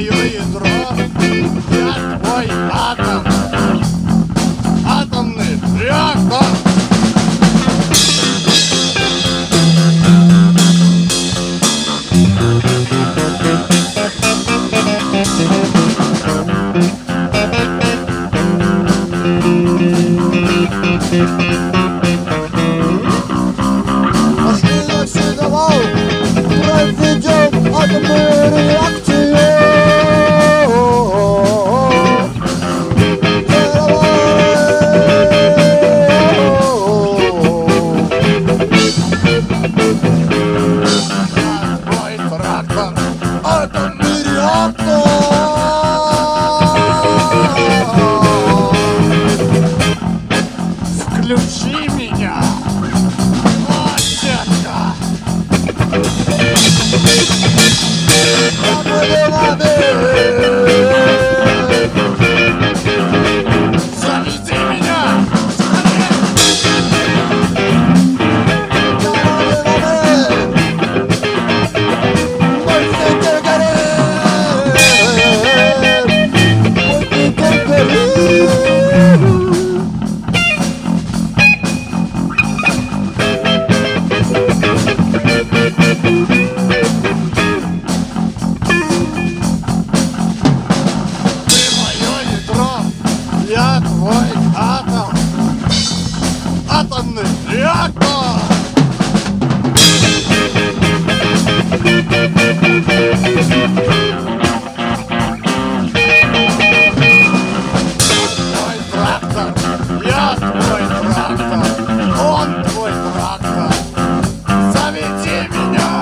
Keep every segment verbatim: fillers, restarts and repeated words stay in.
твое ядро, я твой атом, атомный реактор. Пошли все давай, проведем атомную реакцию. Твой трактор, атомный реактор. Включи меня, о, детка. Заведи меня, я твой атом, атомный реактор. Твой трактор, я твой трактор, он твой трактор. Заведи меня.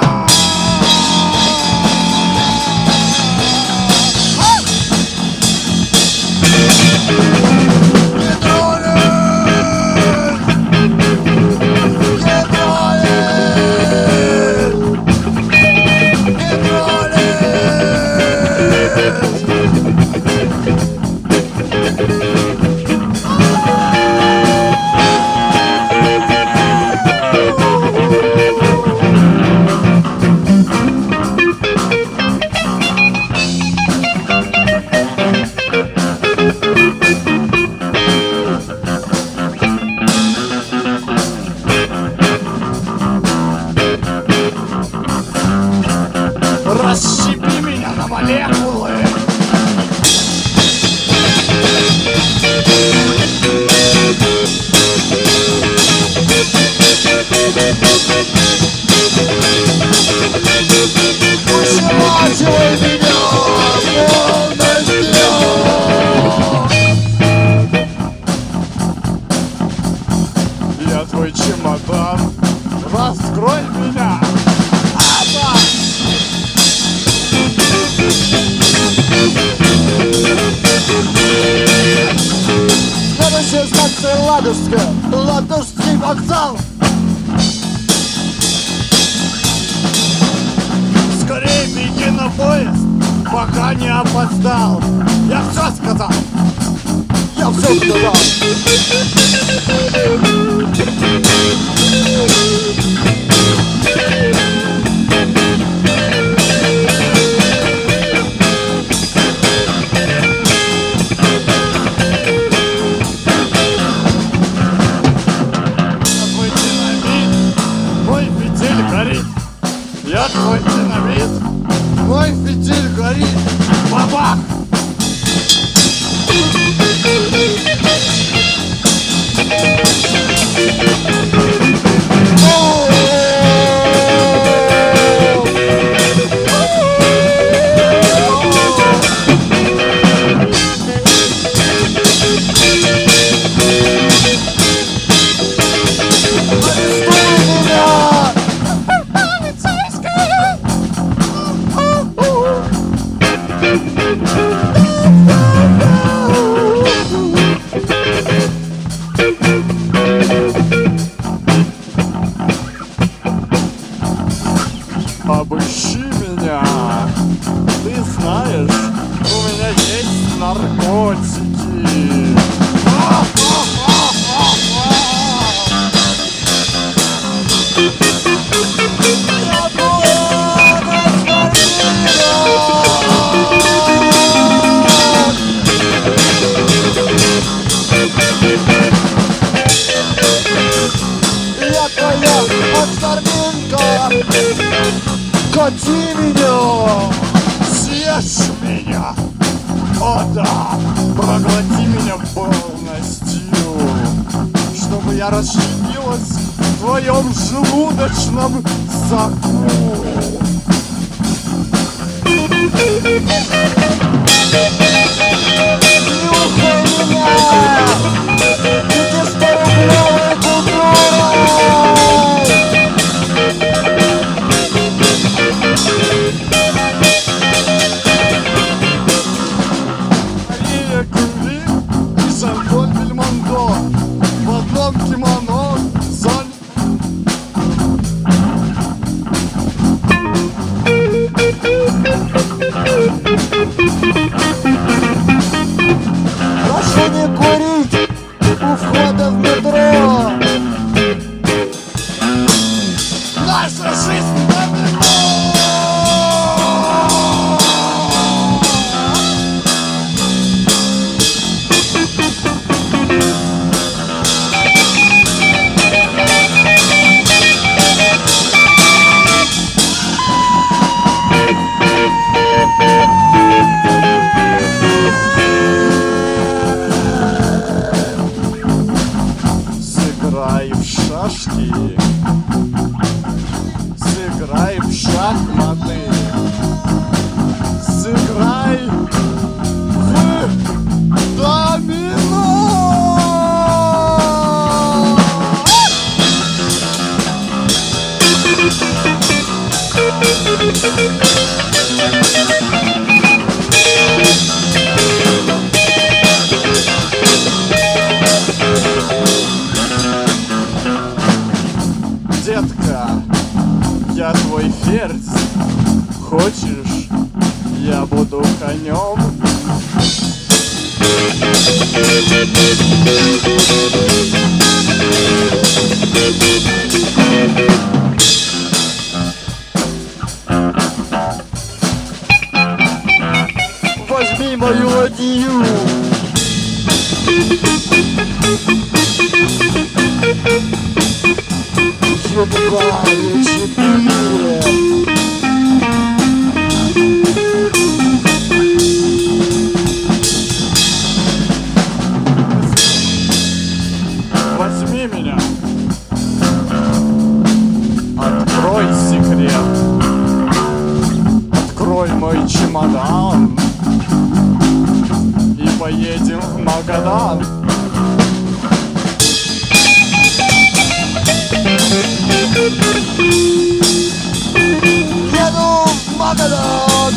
Расщепи меня на молекулы. Ущелачивай меня полностью. Я твой чемодан. Раскрой меня. Атом. Следующая станция Ладожская, Ладожский вокзал. Скорее беги на поезд, пока не опоздал. Я все сказал. Я все сказал. Я твой динамит, мой фитиль горит. Бабах! Обыщи меня. Ты знаешь, у меня есть наркотики. Я твой господин. меня. О да, проглоти меня полностью, чтобы я расшибилась в твоем желудочном соку. Нюхай меня! Пятисторублевой купюрой! Мария Кюри и Жан-Поль Бельмондо в одном кимоно за... Прошу не курить у входа в метро! Наша жизнь давно! Сыграй в шашки, сыграй в шахматы, сыграй в домино. Детка, я твой ферзь. Хочешь, я буду конем? Возьми мою ладью! Четыре, четыре! Возьми меня. Открой секрет. Открой мой чемодан и поедем в Магадан. Еду в Магадан!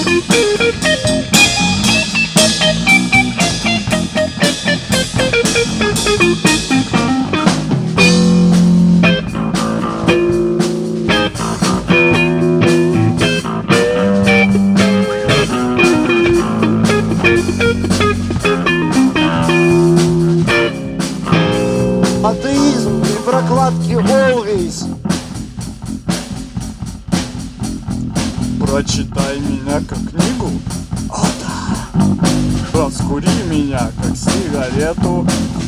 Атеизм и прокладки Always. Прочитай меня как книгу. О да. Раскури меня как сигарету.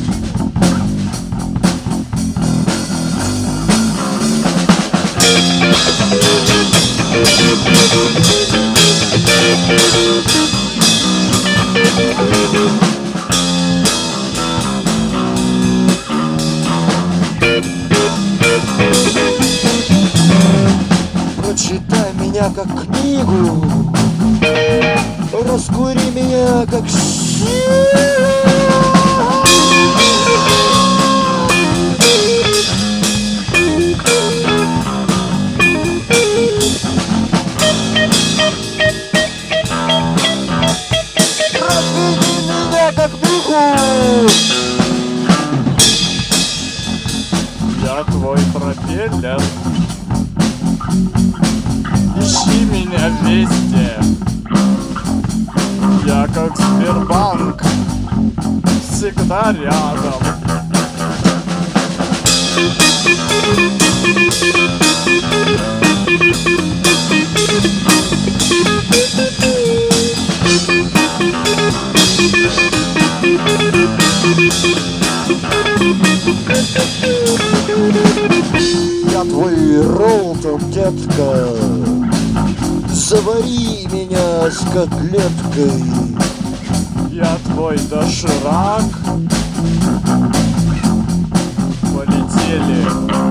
Прочитай меня как книгу. Раскури меня как Разведи меня как муху. Я твой пропеллер. Ищи меня везде. Я как Сбербанк, всегда рядом. Я твой роутер, детка. Завари меня с котлеткой. Я твой доширак. Полетели.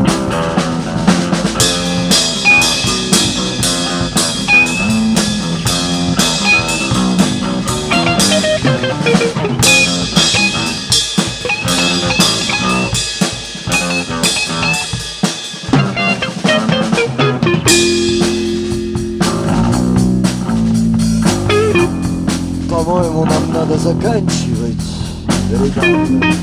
По-моему, нам надо заканчивать, ребята.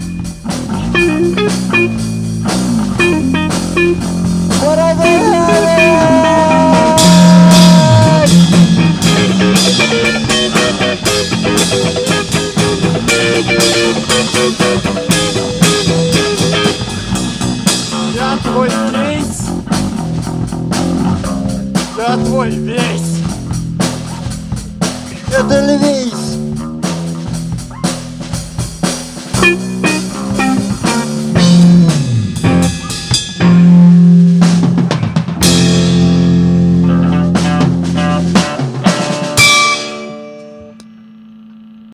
Я твой кейс. Я твой весь. Это львейс.